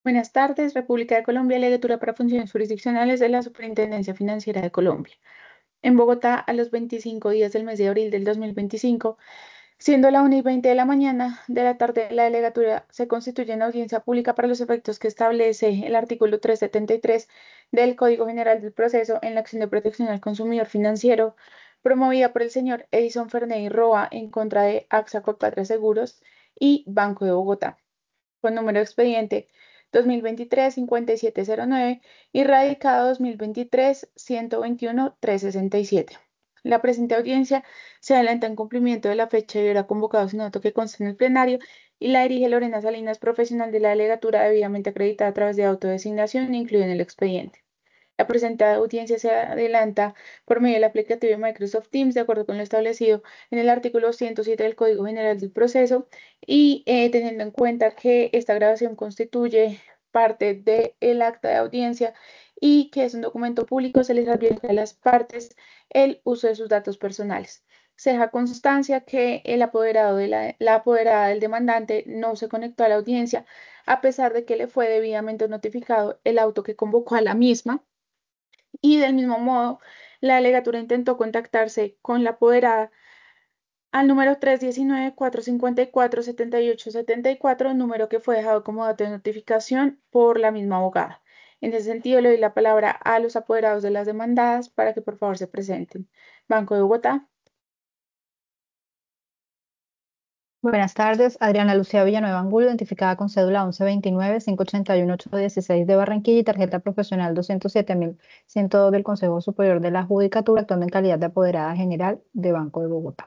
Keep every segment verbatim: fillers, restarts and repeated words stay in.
Buenas tardes, República de Colombia, Legatura para Funciones Jurisdiccionales de la Superintendencia Financiera de Colombia. En Bogotá, a los veinticinco días del mes de abril del dos mil veinticinco, siendo la una y veinte de la mañana de la tarde, la delegatura se constituye en audiencia pública para los efectos que establece el artículo trescientos setenta y tres del Código General del Proceso en la acción de protección al consumidor financiero promovida por el señor Edison Ferney Roa en contra de AXA Colpatria Seguros y Banco de Bogotá, con número de expediente dos mil veintitrés cincuenta y siete cero nueve y radicado dos mil veintitrés ciento veintiuno trescientos sesenta y siete. La presente audiencia se adelanta en cumplimiento de la fecha y hora convocado sin auto que conste en el plenario y la dirige Lorena Salinas, profesional de la delegatura debidamente acreditada a través de autodesignación incluida en el expediente. La presente audiencia se adelanta por medio del aplicativo de Microsoft Teams, de acuerdo con lo establecido en el artículo ciento siete del Código General del Proceso, y eh, teniendo en cuenta que esta grabación constituye parte del acta de audiencia y que es un documento público, se les advierte a las partes el uso de sus datos personales. Se deja constancia que el apoderado de la, la apoderada del demandante no se conectó a la audiencia, a pesar de que le fue debidamente notificado el auto que convocó a la misma, y del mismo modo, la delegatura intentó contactarse con la apoderada al número tres uno nueve, cuatro cinco cuatro, siete ocho siete cuatro, número que fue dejado como dato de notificación por la misma abogada. En ese sentido, le doy la palabra a los apoderados de las demandadas para que por favor se presenten. Banco de Bogotá. Buenas tardes, Adriana Lucía Villanueva Angulo, identificada con cédula once veintinueve, cinco ochenta y uno, ocho dieciséis de Barranquilla y tarjeta profesional doscientos siete mil ciento dos del Consejo Superior de la Judicatura, actuando en calidad de apoderada general de Banco de Bogotá.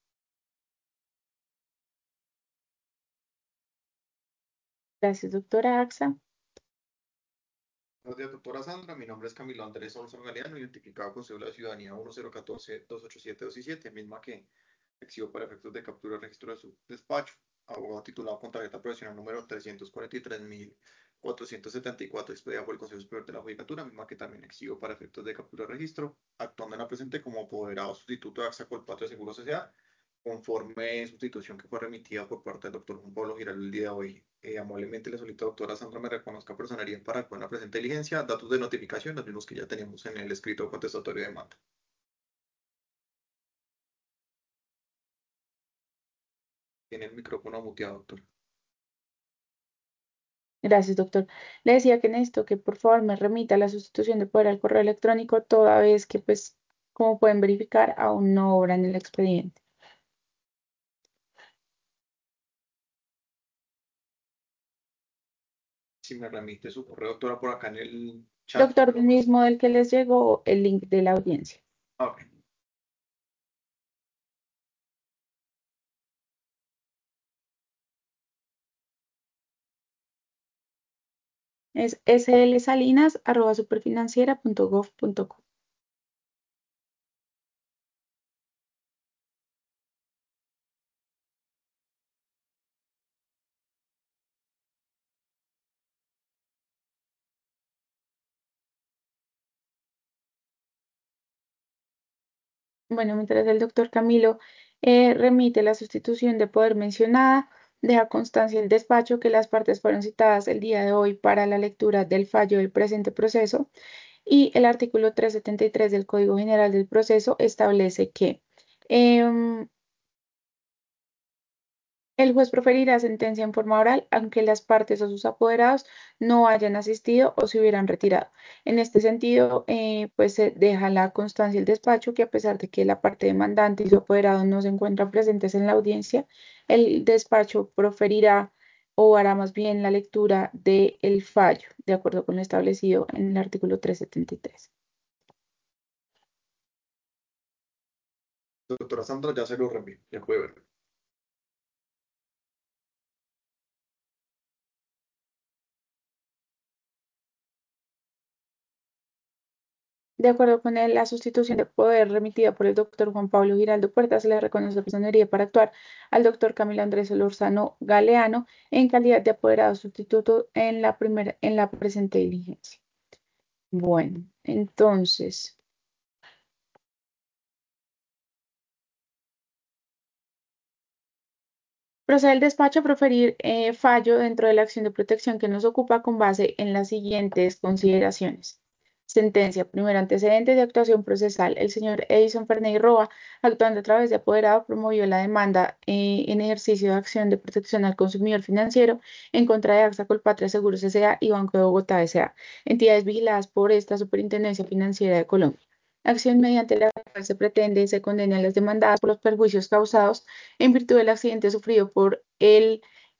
Gracias, doctora Axa. Buenos días, doctora Sandra. Mi nombre es Camilo Andrés Olson Galeano, identificado con cédula de ciudadanía uno cero uno cuatro, dos ocho siete dos siete, misma que exhibo para efectos de captura y registro de su despacho. Abogado titulado con tarjeta profesional número trescientos cuarenta y tres mil cuatrocientos setenta y cuatro, expedida por el Consejo Superior de la Judicatura, misma que también exhibo para efectos de captura y registro, actuando en la presente como apoderado sustituto de AXA Colpatria Seguros S A, conforme sustitución que fue remitida por parte del doctor Juan Pablo Giraldo el día de hoy. Eh, amablemente le solicito, doctora Sandra, me reconozca personería para actuar en la presente diligencia, datos de notificación, los mismos que ya teníamos en el escrito contestatorio de demanda. Tiene el micrófono muteado, doctor. Gracias, doctor. Le decía que necesito que por favor me remita la sustitución de poder al correo electrónico, toda vez que, pues, como pueden verificar, aún no obra en el expediente. Si me remite su correo, doctora, por acá en el chat. Doctor, el mismo del que les llegó el link de la audiencia. Ah, ok. Es slsalinas arroba superfinanciera punto gov punto co. Bueno, mientras el doctor Camilo eh, remite la sustitución de poder mencionada, deja constancia el despacho que las partes fueron citadas el día de hoy para la lectura del fallo del presente proceso, y el artículo trescientos setenta y tres del Código General del Proceso establece que em, el juez proferirá sentencia en forma oral, aunque las partes o sus apoderados no hayan asistido o se hubieran retirado. En este sentido, eh, pues se deja la constancia del despacho que, a pesar de que la parte demandante y su apoderado no se encuentran presentes en la audiencia, el despacho proferirá o hará más bien la lectura del fallo, de acuerdo con lo establecido en el artículo trescientos setenta y tres. Doctora Sandra, ya se lo reenvío, ya puede ver. De acuerdo con él, la sustitución de poder remitida por el doctor Juan Pablo Giraldo Puerta se le reconoce personería para actuar al doctor Camilo Andrés Solorzano Galeano en calidad de apoderado sustituto en la primera, en la presente diligencia. Bueno, entonces, Procede el despacho a proferir eh, fallo dentro de la acción de protección que nos ocupa con base en las siguientes consideraciones. Sentencia. Primer antecedente de actuación procesal. El señor Edison Ferney Roa, actuando a través de apoderado, promovió la demanda eh, en ejercicio de acción de protección al consumidor financiero en contra de AXA Colpatria Seguros S A y Banco de Bogotá S A, entidades vigiladas por esta Superintendencia Financiera de Colombia. Acción mediante la cual se pretende y se condena a las demandadas por los perjuicios causados en virtud del accidente sufrido por el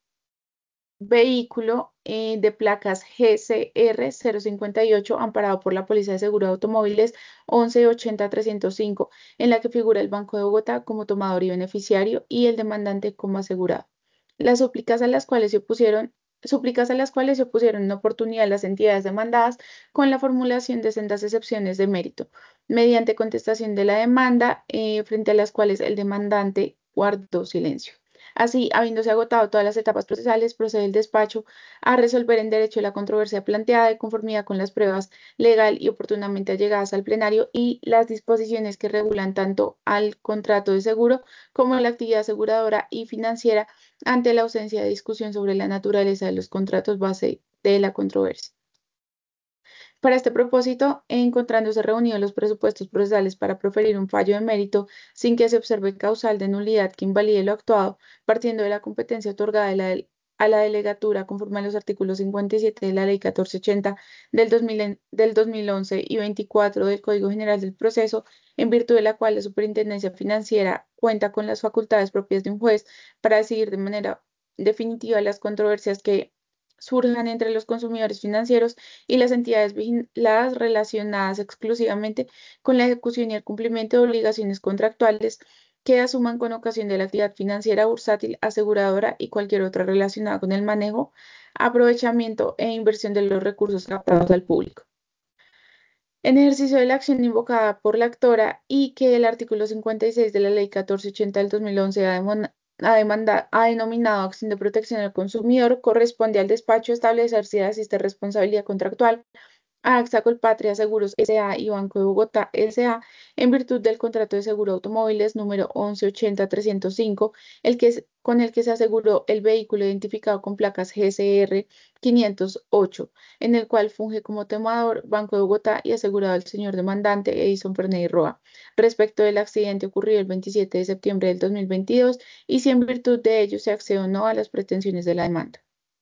vehículo eh, de placas G C R cero cincuenta y ocho amparado por la Póliza de Seguro de Automóviles once ochenta trescientos cinco, en la que figura el Banco de Bogotá como tomador y beneficiario y el demandante como asegurado. Las súplicas a las cuales se opusieron súplicas a las cuales se opusieron en oportunidad las entidades demandadas con la formulación de sendas excepciones de mérito, mediante contestación de la demanda, eh, frente a las cuales el demandante guardó silencio. Así, habiéndose agotado todas las etapas procesales, procede el despacho a resolver en derecho la controversia planteada de conformidad con las pruebas legal y oportunamente allegadas al plenario y las disposiciones que regulan tanto al contrato de seguro como la actividad aseguradora y financiera ante la ausencia de discusión sobre la naturaleza de los contratos base de la controversia. Para este propósito, encontrándose reunidos los presupuestos procesales para proferir un fallo de mérito sin que se observe causal de nulidad que invalide lo actuado, partiendo de la competencia otorgada de la, a la delegatura conforme a los artículos cincuenta y siete de la Ley catorce ochenta del, dos mil, en- del dos mil once y veinticuatro del Código General del Proceso, en virtud de la cual la Superintendencia Financiera cuenta con las facultades propias de un juez para decidir de manera definitiva las controversias que surjan entre los consumidores financieros y las entidades vigiladas relacionadas exclusivamente con la ejecución y el cumplimiento de obligaciones contractuales que asuman con ocasión de la actividad financiera, bursátil, aseguradora y cualquier otra relacionada con el manejo, aprovechamiento e inversión de los recursos captados al público. En ejercicio de la acción invocada por la actora y que el artículo cincuenta y seis de la Ley catorce ochenta del dos mil once ha, demon- ha demanda- ha denominado acción de protección al consumidor, corresponde al despacho establecer si existe responsabilidad contractual a AXA Colpatria Seguros S A y Banco de Bogotá S A en virtud del contrato de seguro de automóviles número once ochenta trescientos cinco, el que es- con el que se aseguró el vehículo identificado con placas G C R quinientos ocho, en el cual funge como tomador Banco de Bogotá y asegurado el señor demandante Edison Ferney Roa, respecto del accidente ocurrido el veintisiete de septiembre del dos mil veintidós y si en virtud de ello se accede o no a las pretensiones de la demanda.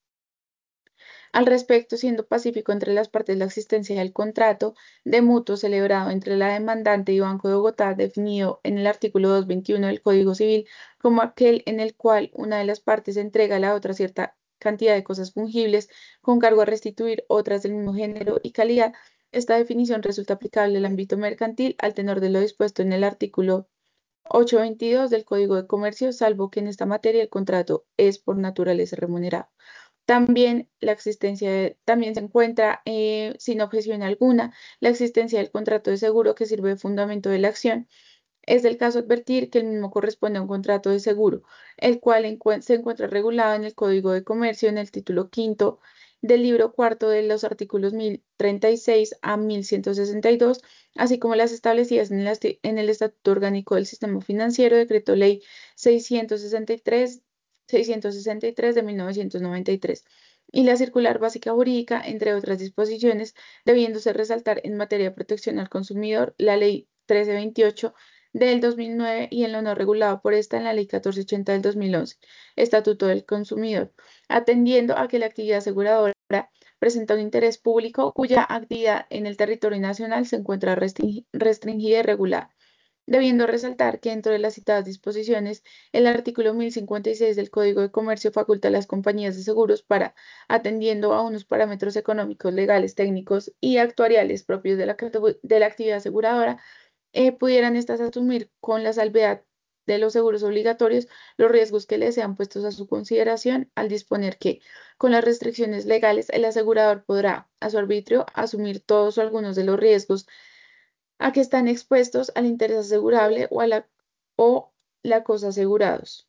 Al respecto, siendo pacífico entre las partes la existencia del contrato de mutuo celebrado entre la demandante y Banco de Bogotá, definido en el artículo doscientos veintiuno del Código Civil como aquel en el cual una de las partes entrega a la otra cierta cantidad de cosas fungibles con cargo a restituir otras del mismo género y calidad, esta definición resulta aplicable al ámbito mercantil al tenor de lo dispuesto en el artículo ochocientos veintidós del Código de Comercio, salvo que en esta materia el contrato es por naturaleza remunerado. También la existencia de- también se encuentra, eh, sin objeción alguna, la existencia del contrato de seguro que sirve de fundamento de la acción. Es del caso advertir que el mismo corresponde a un contrato de seguro, el cual encue- se encuentra regulado en el Código de Comercio en el título quinto del libro cuarto de los artículos mil treinta y seis a mil ciento sesenta y dos, así como las establecidas en el, asti- en el Estatuto Orgánico del Sistema Financiero, Decreto Ley seiscientos sesenta y tres, seiscientos sesenta y tres de mil novecientos noventa y tres, y la Circular Básica Jurídica, entre otras disposiciones, debiéndose resaltar en materia de protección al consumidor la Ley trece veintiocho del dos mil nueve y en lo no regulado por esta en la Ley catorce ochenta del dos mil once, Estatuto del Consumidor, atendiendo a que la actividad aseguradora presenta un interés público cuya actividad en el territorio nacional se encuentra restringi- restringida y regulada. Debiendo resaltar que dentro de las citadas disposiciones, el artículo mil cincuenta y seis del Código de Comercio faculta a las compañías de seguros para, atendiendo a unos parámetros económicos, legales, técnicos y actuariales propios de la, categu- de la actividad aseguradora, eh, pudieran estas asumir con la salvedad de los seguros obligatorios los riesgos que les sean puestos a su consideración al disponer que, con las restricciones legales, el asegurador podrá, a su arbitrio, asumir todos o algunos de los riesgos a que están expuestos al interés asegurable o, a la, o la cosa asegurados,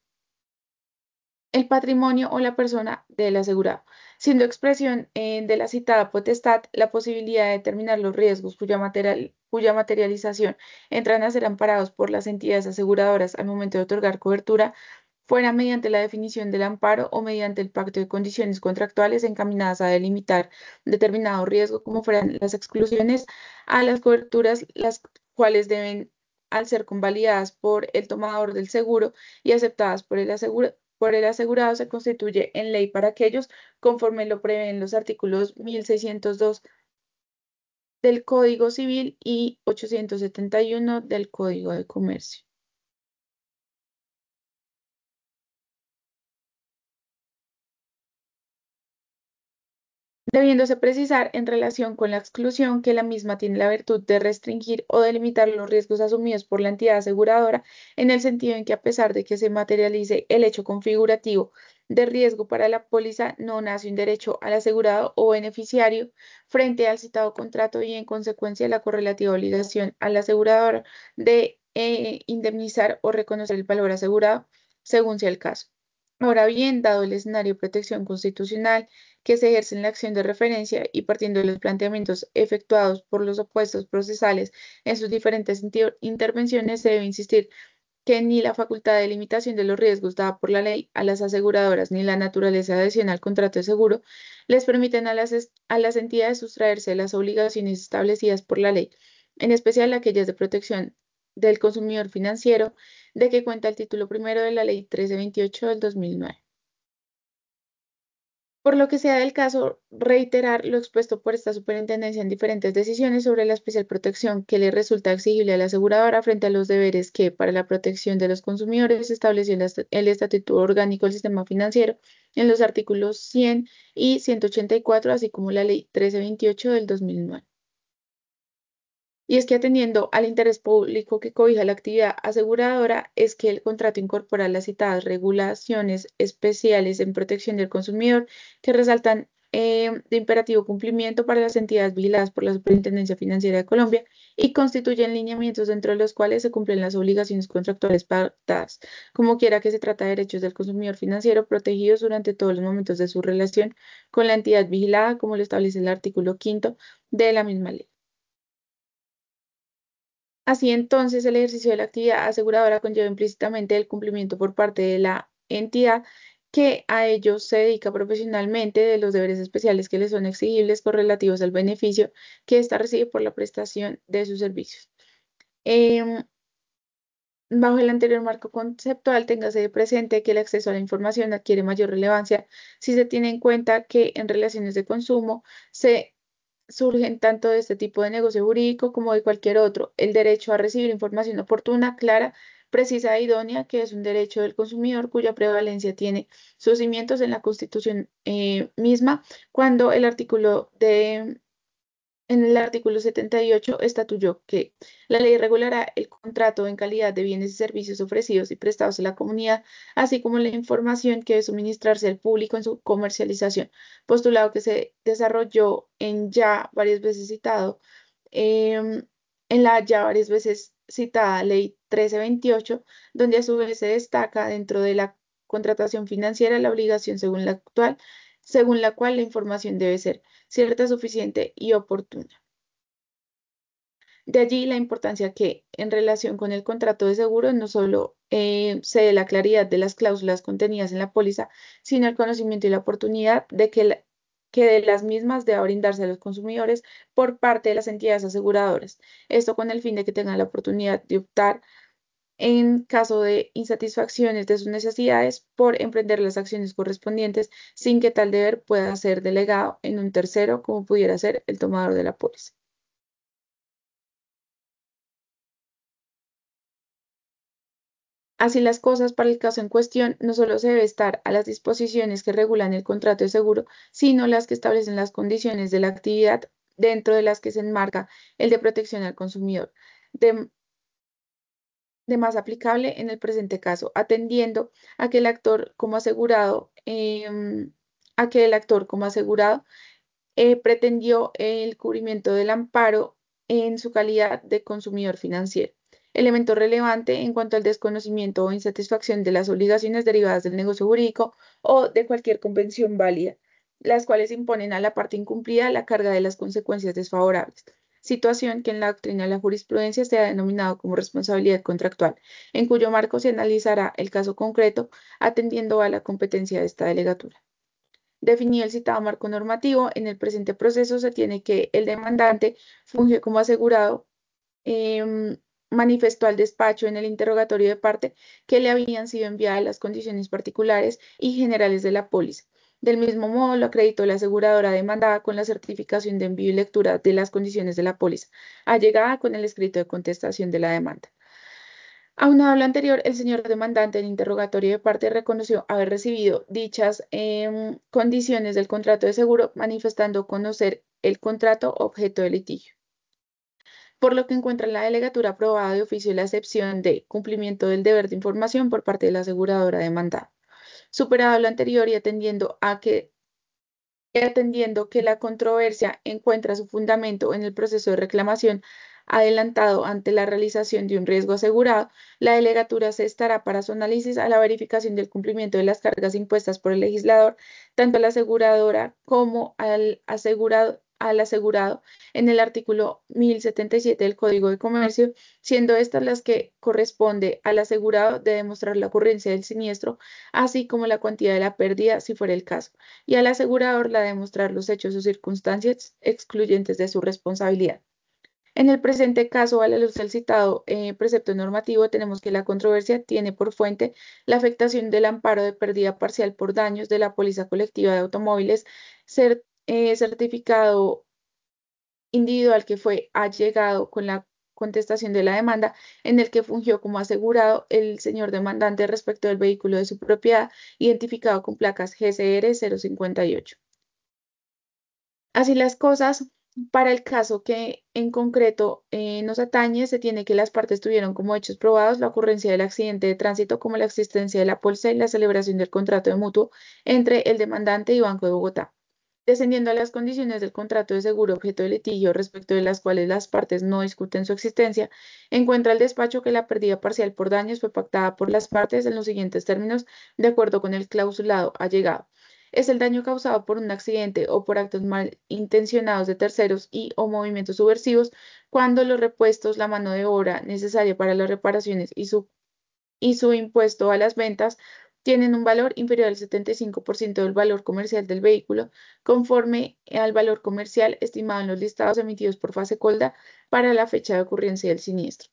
el patrimonio o la persona del asegurado, siendo expresión eh, de la citada potestad la posibilidad de determinar los riesgos cuya, material, cuya materialización entran a ser amparados por las entidades aseguradoras al momento de otorgar cobertura fuera mediante la definición del amparo o mediante el pacto de condiciones contractuales encaminadas a delimitar determinado riesgo, como fueran las exclusiones a las coberturas, las cuales deben, al ser convalidadas por el tomador del seguro y aceptadas por el asegura- por el asegurado, se constituye en ley para aquellos, conforme lo prevén los artículos mil seiscientos dos del Código Civil y ochocientos setenta y uno del Código de Comercio. Debiéndose precisar en relación con la exclusión que la misma tiene la virtud de restringir o delimitar los riesgos asumidos por la entidad aseguradora, en el sentido en que, a pesar de que se materialice el hecho configurativo de riesgo para la póliza, no nace un derecho al asegurado o beneficiario frente al citado contrato, y en consecuencia la correlativa obligación a la aseguradora de eh, indemnizar o reconocer el valor asegurado según sea el caso. Ahora bien, dado el escenario de protección constitucional que se ejerce en la acción de referencia y partiendo de los planteamientos efectuados por los opuestos procesales en sus diferentes inter- intervenciones, se debe insistir que ni la facultad de limitación de los riesgos dada por la ley a las aseguradoras ni la naturaleza de adhesión al contrato de seguro les permiten a las, es- a las entidades sustraerse de las obligaciones establecidas por la ley, en especial aquellas de protección del consumidor financiero, de que cuenta el título primero de la Ley trece veintiocho del dos mil nueve. Por lo que sea del caso, reiterar lo expuesto por esta superintendencia en diferentes decisiones sobre la especial protección que le resulta exigible a la aseguradora frente a los deberes que, para la protección de los consumidores, estableció el est- el Estatuto Orgánico del Sistema Financiero en los artículos cien y ciento ochenta y cuatro, así como la Ley trece veintiocho del dos mil nueve. Y es que, atendiendo al interés público que cobija la actividad aseguradora, es que el contrato incorpora las citadas regulaciones especiales en protección del consumidor que resaltan eh, de imperativo cumplimiento para las entidades vigiladas por la Superintendencia Financiera de Colombia y constituyen lineamientos dentro de los cuales se cumplen las obligaciones contractuales pactadas, como quiera que se trata de derechos del consumidor financiero protegidos durante todos los momentos de su relación con la entidad vigilada, como lo establece el artículo quinto de la misma ley. Así entonces, el ejercicio de la actividad aseguradora conlleva implícitamente el cumplimiento por parte de la entidad que a ello se dedica profesionalmente de los deberes especiales que le son exigibles correlativos al beneficio que ésta recibe por la prestación de sus servicios. Em, Bajo el anterior marco conceptual, téngase presente que el acceso a la información adquiere mayor relevancia si se tiene en cuenta que en relaciones de consumo se surgen tanto de este tipo de negocio jurídico como de cualquier otro. El derecho a recibir información oportuna, clara, precisa e idónea, que es un derecho del consumidor cuya prevalencia tiene sus cimientos en la Constitución eh, misma, cuando el artículo de en el artículo setenta y ocho estatuyó que la ley regulará el contrato en calidad de bienes y servicios ofrecidos y prestados a la comunidad, así como la información que debe suministrarse al público en su comercialización, postulado que se desarrolló en ya varias veces citado, em, en la ya varias veces citada Ley trece veintiocho, donde a su vez se destaca dentro de la contratación financiera la obligación según la actual, según la cual la información debe ser cierta, suficiente y oportuna. De allí la importancia que, en relación con el contrato de seguro, no solo eh, se dé la claridad de las cláusulas contenidas en la póliza, sino el conocimiento y la oportunidad de que, la- que de las mismas deba brindarse a los consumidores por parte de las entidades aseguradoras. Esto con el fin de que tengan la oportunidad de optar, en caso de insatisfacciones de sus necesidades, por emprender las acciones correspondientes sin que tal deber pueda ser delegado en un tercero, como pudiera ser el tomador de la póliza. Así las cosas, para el caso en cuestión, no solo se debe estar a las disposiciones que regulan el contrato de seguro, sino las que establecen las condiciones de la actividad dentro de las que se enmarca el de protección al consumidor, de, de más aplicable en el presente caso, atendiendo a que el actor como asegurado, em, a que el actor como asegurado eh, pretendió el cubrimiento del amparo en su calidad de consumidor financiero, elemento relevante en cuanto al desconocimiento o insatisfacción de las obligaciones derivadas del negocio jurídico o de cualquier convención válida, las cuales imponen a la parte incumplida la carga de las consecuencias desfavorables. situación que en la doctrina de la jurisprudencia se ha denominado como responsabilidad contractual, en cuyo marco se analizará el caso concreto atendiendo a la competencia de esta delegatura. Definido el citado marco normativo, en el presente proceso se tiene que el demandante funge como asegurado, em, manifestó al despacho en el interrogatorio de parte que le habían sido enviadas las condiciones particulares y generales de la póliza. Del mismo modo, lo acreditó la aseguradora demandada con la certificación de envío y lectura de las condiciones de la póliza, allegada con el escrito de contestación de la demanda. Aunado a lo anterior, el señor demandante en interrogatorio de parte reconoció haber recibido dichas em, condiciones del contrato de seguro, manifestando conocer el contrato objeto de litigio, por lo que encuentra en la delegatura aprobada de oficio la excepción de cumplimiento del deber de información por parte de la aseguradora demandada. Superado lo anterior y atendiendo a que y atendiendo que la controversia encuentra su fundamento en el proceso de reclamación adelantado ante la realización de un riesgo asegurado, la delegatura se estará para su análisis a la verificación del cumplimiento de las cargas impuestas por el legislador, tanto a la aseguradora como al asegurado, al asegurado en el artículo mil setenta y siete del Código de Comercio, siendo estas las que corresponde al asegurado de demostrar la ocurrencia del siniestro, así como la cuantía de la pérdida, si fuera el caso, y al asegurador la de demostrar los hechos o circunstancias excluyentes de su responsabilidad. En el presente caso, a la luz del citado eh, precepto normativo, tenemos que la controversia tiene por fuente la afectación del amparo de pérdida parcial por daños de la póliza colectiva de automóviles, ser, eh, certificado individual que fue allegado con la contestación de la demanda, en el que fungió como asegurado el señor demandante respecto del vehículo de su propiedad, identificado con placas G C R cero cincuenta y ocho. Así las cosas, para el caso que en concreto eh, nos atañe, se tiene que las partes tuvieron como hechos probados la ocurrencia del accidente de tránsito, como la existencia de la póliza y la celebración del contrato de mutuo entre el demandante y Banco de Bogotá. Descendiendo a las condiciones del contrato de seguro objeto de litigio, respecto de las cuales las partes no discuten su existencia, encuentra el despacho que la pérdida parcial por daños fue pactada por las partes en los siguientes términos, de acuerdo con el clausulado allegado. Es el daño causado por un accidente o por actos malintencionados de terceros y o movimientos subversivos, cuando los repuestos, la mano de obra necesaria para las reparaciones y su y su impuesto a las ventas tienen un valor inferior al setenta y cinco por ciento del valor comercial del vehículo, conforme al valor comercial estimado en los listados emitidos por Fasecolda para la fecha de ocurrencia del siniestro.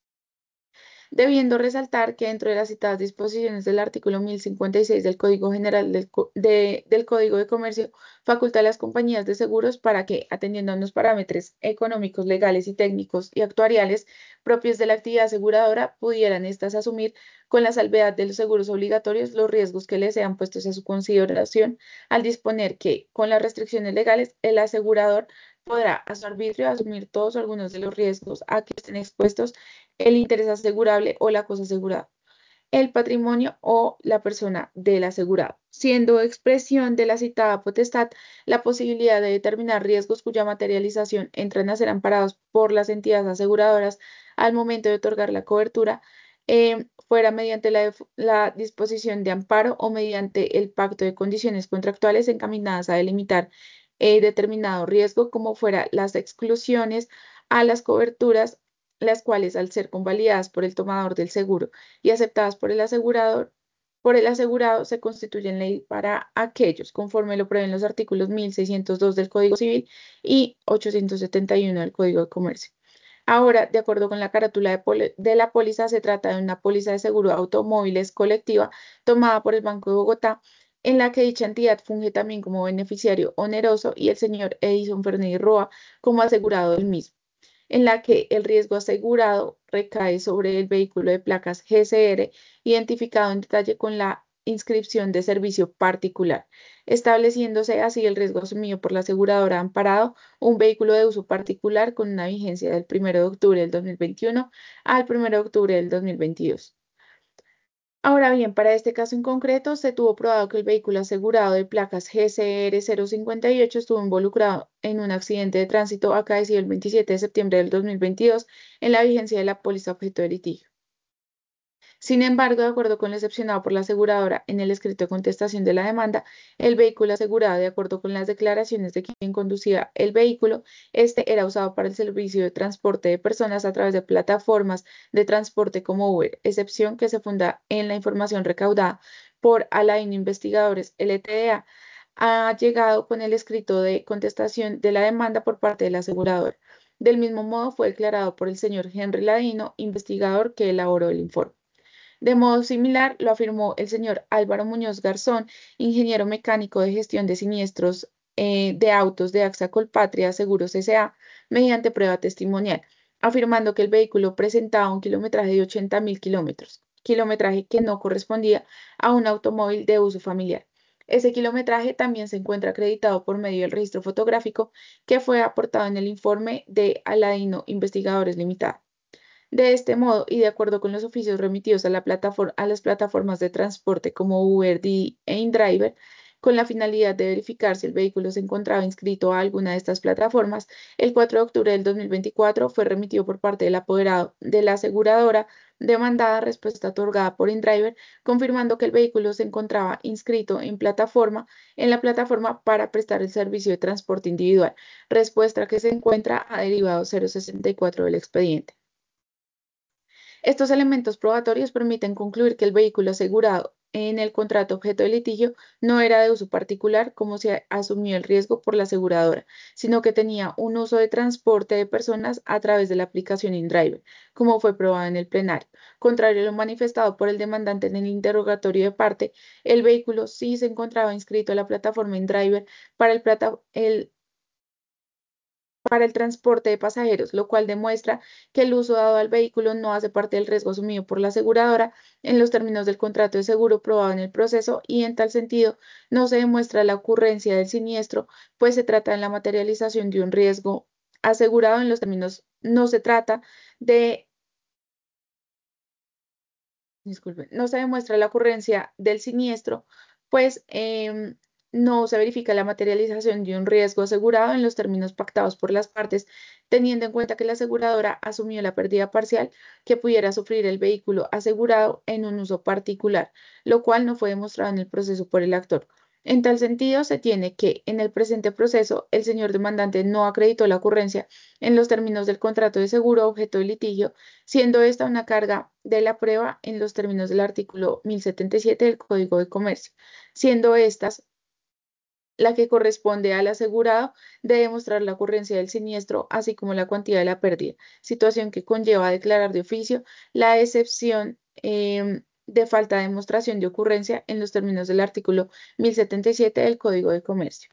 Debiendo resaltar que dentro de las citadas disposiciones del artículo mil cincuenta y seis del Código General del, de, del Código de Comercio, faculta a las compañías de seguros para que, atendiendo a unos parámetros económicos, legales y técnicos y actuariales propios de la actividad aseguradora, pudieran éstas asumir con la salvedad de los seguros obligatorios los riesgos que les sean puestos a su consideración, al disponer que, con las restricciones legales, el asegurador podrá a su arbitrio asumir todos o algunos de los riesgos a que estén expuestos el interés asegurable o la cosa asegurada, el patrimonio o la persona del asegurado, siendo expresión de la citada potestad la posibilidad de determinar riesgos cuya materialización entran a ser amparados por las entidades aseguradoras al momento de otorgar la cobertura, eh, fuera mediante la, la disposición de amparo o mediante el pacto de condiciones contractuales encaminadas a delimitar eh, determinado riesgo, como fuera las exclusiones a las coberturas, las cuales, al ser convalidadas por el tomador del seguro y aceptadas por el asegurador, por el asegurado, se constituyen ley para aquellos, conforme lo prevén los artículos mil seiscientos dos del Código Civil y ochocientos setenta y uno del Código de Comercio. Ahora, de acuerdo con la carátula de, de la póliza, se trata de una póliza de seguro de automóviles colectiva tomada por el Banco de Bogotá, en la que dicha entidad funge también como beneficiario oneroso y el señor Edison Fernández Roa como asegurado del mismo, en la que el riesgo asegurado recae sobre el vehículo de placas G C R, identificado en detalle con la inscripción de servicio particular, estableciéndose así el riesgo asumido por la aseguradora amparado, un vehículo de uso particular con una vigencia del primero de octubre del dos mil veintiuno al primero de octubre del dos mil veintidós. Ahora bien, para este caso en concreto, se tuvo probado que el vehículo asegurado de placas G C R cero cincuenta y ocho estuvo involucrado en un accidente de tránsito acaecido el veintisiete de septiembre del dos mil veintidós en la vigencia de la póliza objeto de litigio. Sin embargo, de acuerdo con lo excepcionado por la aseguradora en el escrito de contestación de la demanda, el vehículo asegurado, de acuerdo con las declaraciones de quien conducía el vehículo, este era usado para el servicio de transporte de personas a través de plataformas de transporte como Uber, excepción que se funda en la información recaudada por Alain Investigadores L T D A, ha llegado con el escrito de contestación de la demanda por parte del asegurador. Del mismo modo, fue declarado por el señor Henry Ladino, investigador que elaboró el informe. De modo similar, lo afirmó el señor Álvaro Muñoz Garzón, ingeniero mecánico de gestión de siniestros eh, de autos de AXA Colpatria Seguros S A, mediante prueba testimonial, afirmando que el vehículo presentaba un kilometraje de ochenta mil kilómetros, kilometraje que no correspondía a un automóvil de uso familiar. Ese kilometraje también se encuentra acreditado por medio del registro fotográfico que fue aportado en el informe de Aladino Investigadores Limitada. De este modo, y de acuerdo con los oficios remitidos a, la plataforma, a las plataformas de transporte como Uber, Didi e InDriver, con la finalidad de verificar si el vehículo se encontraba inscrito a alguna de estas plataformas, el cuatro de octubre del dos mil veinticuatro fue remitido por parte del apoderado de la aseguradora demandada respuesta otorgada por InDriver, confirmando que el vehículo se encontraba inscrito en plataforma, en la plataforma para prestar el servicio de transporte individual, respuesta que se encuentra a derivado cero sesenta y cuatro del expediente. Estos elementos probatorios permiten concluir que el vehículo asegurado en el contrato objeto de litigio no era de uso particular, como se asumió el riesgo por la aseguradora, sino que tenía un uso de transporte de personas a través de la aplicación InDriver, como fue probado en el plenario. Contrario a lo manifestado por el demandante en el interrogatorio de parte, el vehículo sí se encontraba inscrito a la plataforma InDriver para el, plata el para el transporte de pasajeros, lo cual demuestra que el uso dado al vehículo no hace parte del riesgo asumido por la aseguradora en los términos del contrato de seguro probado en el proceso y en tal sentido no se demuestra la ocurrencia del siniestro, pues se trata de la materialización de un riesgo asegurado en los términos, no se trata de disculpen, no se demuestra la ocurrencia del siniestro, pues em, no se verifica la materialización de un riesgo asegurado en los términos pactados por las partes, teniendo en cuenta que la aseguradora asumió la pérdida parcial que pudiera sufrir el vehículo asegurado en un uso particular, lo cual no fue demostrado en el proceso por el actor. En tal sentido, se tiene que, en el presente proceso, el señor demandante no acreditó la ocurrencia en los términos del contrato de seguro objeto de litigio, siendo esta una carga de la prueba en los términos del artículo mil setenta y siete del Código de Comercio, siendo estas la que corresponde al asegurado de demostrar la ocurrencia del siniestro, así como la cuantía de la pérdida, situación que conlleva a declarar de oficio la excepción eh, de falta de demostración de ocurrencia en los términos del artículo mil setenta y siete del Código de Comercio.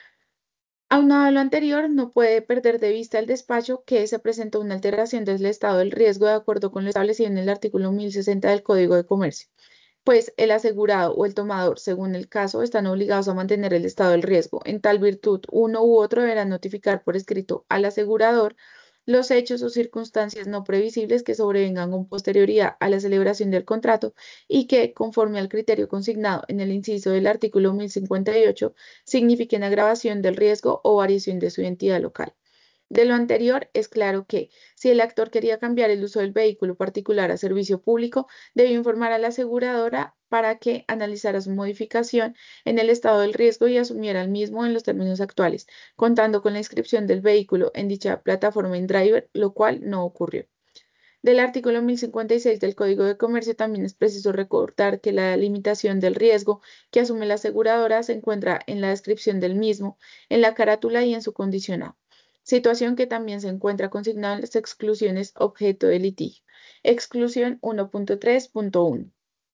Aunado a lo anterior, no puede perder de vista el despacho que se presentó una alteración del estado del riesgo de acuerdo con lo establecido en el artículo mil sesenta del Código de Comercio, pues el asegurado o el tomador, según el caso, están obligados a mantener el estado del riesgo. En tal virtud, uno u otro deberá notificar por escrito al asegurador los hechos o circunstancias no previsibles que sobrevengan con posterioridad a la celebración del contrato y que, conforme al criterio consignado en el inciso del artículo mil cincuenta y ocho, signifiquen agravación del riesgo o variación de su identidad local. De lo anterior, es claro que, si el actor quería cambiar el uso del vehículo particular a servicio público, debió informar a la aseguradora para que analizara su modificación en el estado del riesgo y asumiera el mismo en los términos actuales, contando con la inscripción del vehículo en dicha plataforma InDriver, lo cual no ocurrió. Del artículo mil cincuenta y seis del Código de Comercio también es preciso recordar que la limitación del riesgo que asume la aseguradora se encuentra en la descripción del mismo, en la carátula y en su condicionado, situación que también se encuentra consignada en las exclusiones objeto de litigio. Exclusión uno punto tres punto uno.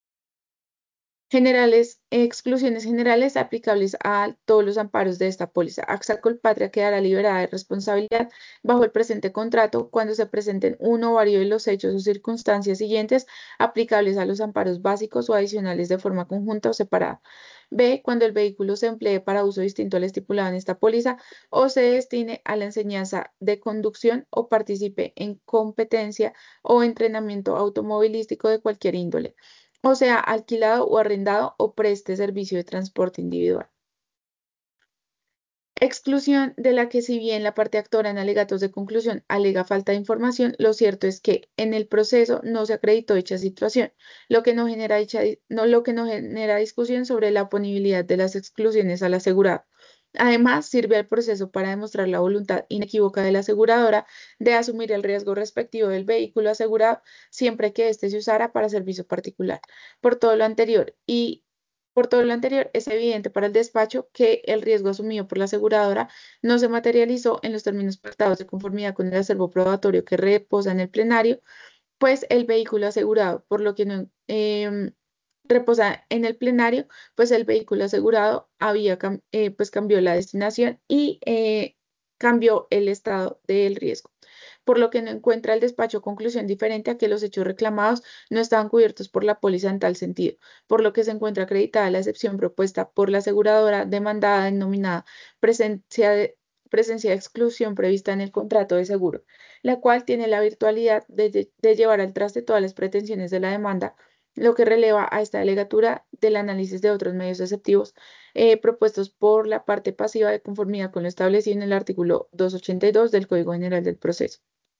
Generales, exclusiones generales aplicables a todos los amparos de esta póliza. AXA Colpatria quedará liberada de responsabilidad bajo el presente contrato cuando se presenten uno o varios de los hechos o circunstancias siguientes aplicables a los amparos básicos o adicionales de forma conjunta o separada. B. Cuando el vehículo se emplee para uso distinto al estipulado en esta póliza o se destine a la enseñanza de conducción o participe en competencia o entrenamiento automovilístico de cualquier índole, o sea, alquilado o arrendado o preste servicio de transporte individual. Exclusión de la que si bien la parte actora en alegatos de conclusión alega falta de información, lo cierto es que en el proceso no se acreditó dicha situación, lo que no genera, dicha, no, lo que no genera discusión sobre la ponibilidad de las exclusiones al asegurado. Además, sirve al proceso para demostrar la voluntad inequívoca de la aseguradora de asumir el riesgo respectivo del vehículo asegurado siempre que éste se usara para servicio particular. Por todo lo anterior y por todo lo anterior, es evidente para el despacho que el riesgo asumido por la aseguradora no se materializó en los términos pactados de conformidad con el acervo probatorio que reposa en el plenario, pues el vehículo asegurado, por lo que no em, reposa en el plenario, pues el vehículo asegurado había cam- eh, pues cambió la destinación y eh, cambió el estado del riesgo, por lo que no encuentra el despacho conclusión diferente a que los hechos reclamados no estaban cubiertos por la póliza en tal sentido, por lo que se encuentra acreditada la excepción propuesta por la aseguradora demandada denominada presencia de, presencia de exclusión prevista en el contrato de seguro, la cual tiene la virtualidad de, de- de llevar al traste todas las pretensiones de la demanda, lo que releva a esta alegatura del análisis de otros medios exceptivos eh, propuestos por la parte pasiva de conformidad con lo establecido en el artículo doscientos ochenta y dos del Código General del Proceso.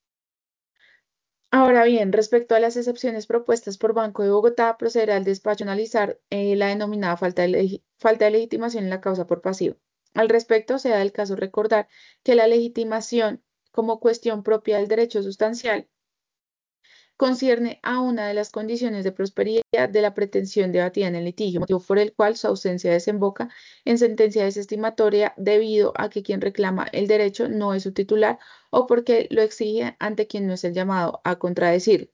Ahora bien, respecto a las excepciones propuestas por Banco de Bogotá, procederá al despacho a analizar eh, la denominada falta de, legi- falta de legitimación en la causa por pasivo. Al respecto, se da el caso recordar que la legitimación como cuestión propia del derecho sustancial concierne a una de las condiciones de prosperidad de la pretensión debatida en el litigio, motivo por el cual su ausencia desemboca en sentencia desestimatoria debido a que quien reclama el derecho no es su titular o porque lo exige ante quien no es el llamado a contradecirlo,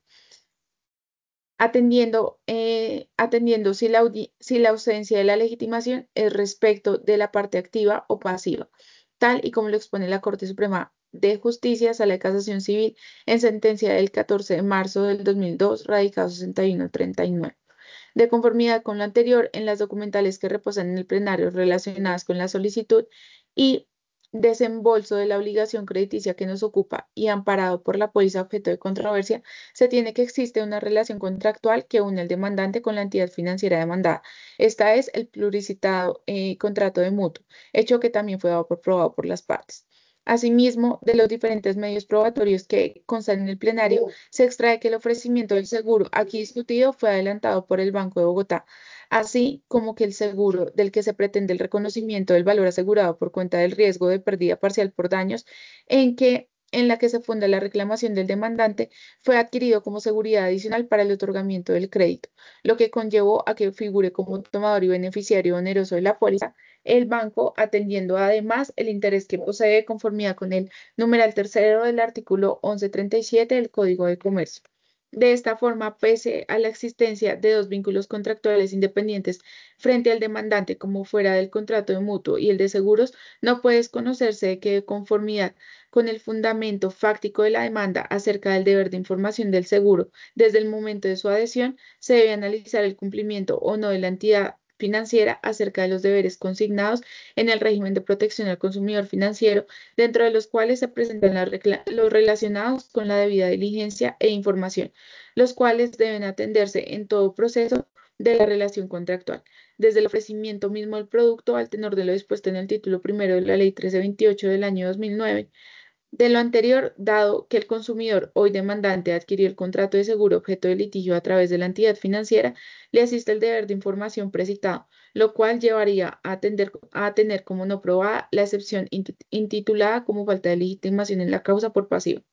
atendiendo, eh, atendiendo si la, audi- si la ausencia de la legitimación es respecto de la parte activa o pasiva, tal y como lo expone la Corte Suprema de Justicia, Sala de Casación Civil, en sentencia del catorce de marzo del dos mil dos, radicado sesenta y uno treinta y nueve. De conformidad con lo anterior, en las documentales que reposan en el plenario relacionadas con la solicitud y desembolso de la obligación crediticia que nos ocupa y amparado por la póliza objeto de controversia, se tiene que existe una relación contractual que une al demandante con la entidad financiera demandada. Esta es el pluricitado eh, contrato de mutuo, hecho que también fue dado por probado por las partes. Asimismo, de los diferentes medios probatorios que constan en el plenario, se extrae que el ofrecimiento del seguro aquí discutido fue adelantado por el Banco de Bogotá, así como que el seguro del que se pretende el reconocimiento del valor asegurado por cuenta del riesgo de pérdida parcial por daños en que en la que se funda la reclamación del demandante, fue adquirido como seguridad adicional para el otorgamiento del crédito, lo que conllevó a que figure como tomador y beneficiario oneroso de la póliza el banco, atendiendo además el interés que posee de conformidad con el numeral tercero del artículo once treinta y siete del Código de Comercio. De esta forma, pese a la existencia de dos vínculos contractuales independientes frente al demandante como fuera del contrato de mutuo y el de seguros, no puede desconocerse que de conformidad con el fundamento fáctico de la demanda acerca del deber de información del seguro desde el momento de su adhesión, se debe analizar el cumplimiento o no de la entidad financiera acerca de los deberes consignados en el régimen de protección al consumidor financiero, dentro de los cuales se presentan los relacionados con la debida diligencia e información, los cuales deben atenderse en todo proceso de la relación contractual, desde el ofrecimiento mismo del producto al tenor de lo dispuesto en el título primero de la Ley trece veintiocho del año dos mil nueve. De lo anterior, dado que el consumidor, hoy demandante, adquirió el contrato de seguro objeto de litigio a través de la entidad financiera, le asiste el deber de información precitado, lo cual llevaría a, atender, a tener como no probada la excepción intitulada como falta de legitimación en la causa por pasivo.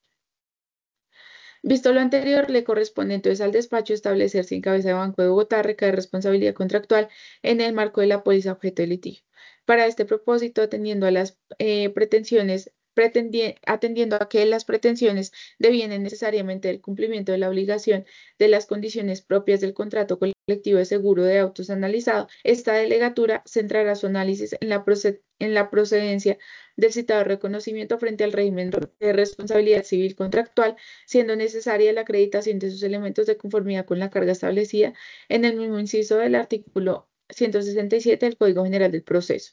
Visto lo anterior, le corresponde entonces al despacho establecer si en cabeza de Banco de Bogotá recae responsabilidad contractual en el marco de la póliza objeto de litigio. Para este propósito, atendiendo a las eh, pretensiones, atendiendo a que las pretensiones devienen necesariamente del cumplimiento de la obligación de las condiciones propias del contrato colectivo de seguro de autos analizado, esta delegatura centrará su análisis en la, proced en la procedencia del citado reconocimiento frente al régimen de responsabilidad civil contractual, siendo necesaria la acreditación de sus elementos de conformidad con la carga establecida en el mismo inciso del artículo ciento sesenta y siete del Código General del Proceso.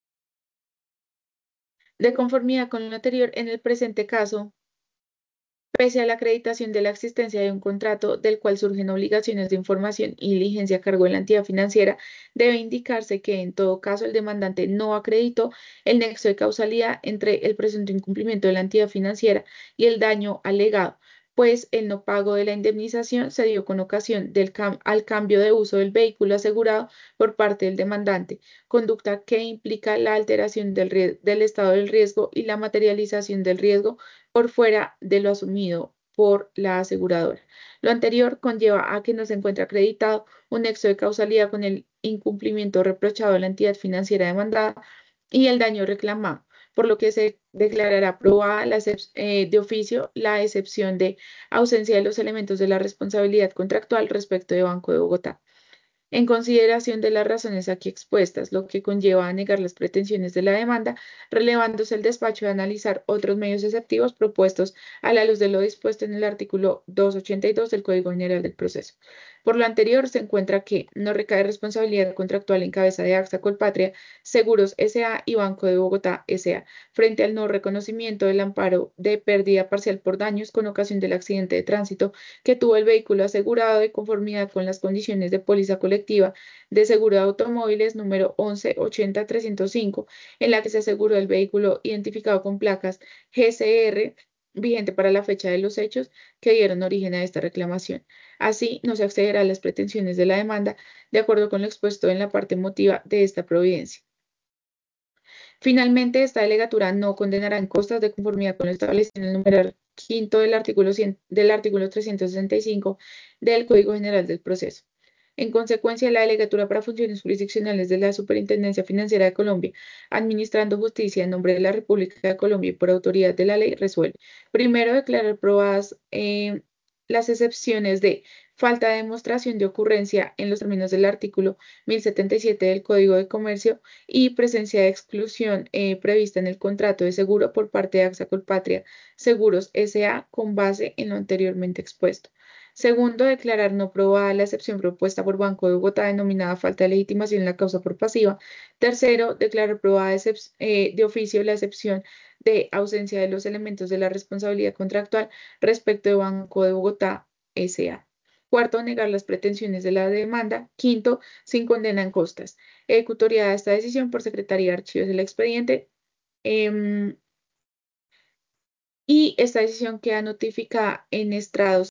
De conformidad con lo anterior, en el presente caso, Pese a la acreditación de la existencia de un contrato del cual surgen obligaciones de información y diligencia a cargo de la entidad financiera, debe indicarse que en todo caso el demandante no acreditó el nexo de causalidad entre el presunto incumplimiento de la entidad financiera y el daño alegado, pues el no pago de la indemnización se dio con ocasión del cam- al cambio de uso del vehículo asegurado por parte del demandante, conducta que implica la alteración del, rie- del estado del riesgo y la materialización del riesgo por fuera de lo asumido por la aseguradora. Lo anterior conlleva a que no se encuentre acreditado un nexo de causalidad con el incumplimiento reprochado de la entidad financiera demandada y el daño reclamado, por lo que se declarará aprobada la excep- eh, de oficio la excepción de ausencia de los elementos de la responsabilidad contractual respecto de Banco de Bogotá en consideración de las razones aquí expuestas, lo que conlleva a negar las pretensiones de la demanda, relevándose el despacho de analizar otros medios exceptivos propuestos a la luz de lo dispuesto en el artículo doscientos ochenta y dos del Código General del Proceso. Por lo anterior, se encuentra que no recae responsabilidad contractual en cabeza de AXA Colpatria, Seguros S A y Banco de Bogotá S A, frente al no reconocimiento del amparo de pérdida parcial por daños con ocasión del accidente de tránsito que tuvo el vehículo asegurado de conformidad con las condiciones de póliza colectiva de seguro de automóviles número once ochenta trescientos cinco, en la que se aseguró el vehículo identificado con placas G C R vigente para la fecha de los hechos que dieron origen a esta reclamación. Así, no se accederá a las pretensiones de la demanda de acuerdo con lo expuesto en la parte motiva de esta providencia. Finalmente, esta delegatura no condenará en costas de conformidad con lo establecido en el numeral quinto del artículo, cien del artículo trescientos sesenta y cinco del Código General del Proceso. En consecuencia, la delegatura para funciones jurisdiccionales de la Superintendencia Financiera de Colombia, administrando justicia en nombre de la República de Colombia y por autoridad de la ley, resuelve. Primero, declarar probadas eh, las excepciones de falta de demostración de ocurrencia en los términos del artículo mil setenta y siete del Código de Comercio y presencia de exclusión eh, prevista en el contrato de seguro por parte de AXA Colpatria Seguros S A con base en lo anteriormente expuesto. Segundo, declarar no probada la excepción propuesta por Banco de Bogotá denominada falta de legitimación en la causa por pasiva. Tercero, declarar probada eh, de oficio la excepción de ausencia de los elementos de la responsabilidad contractual respecto de Banco de Bogotá S A. Cuarto, negar las pretensiones de la demanda. Quinto, sin condena en costas. Ejecutoriada esta decisión por Secretaría de Archivos del expediente. Eh, y esta decisión queda notificada en estrados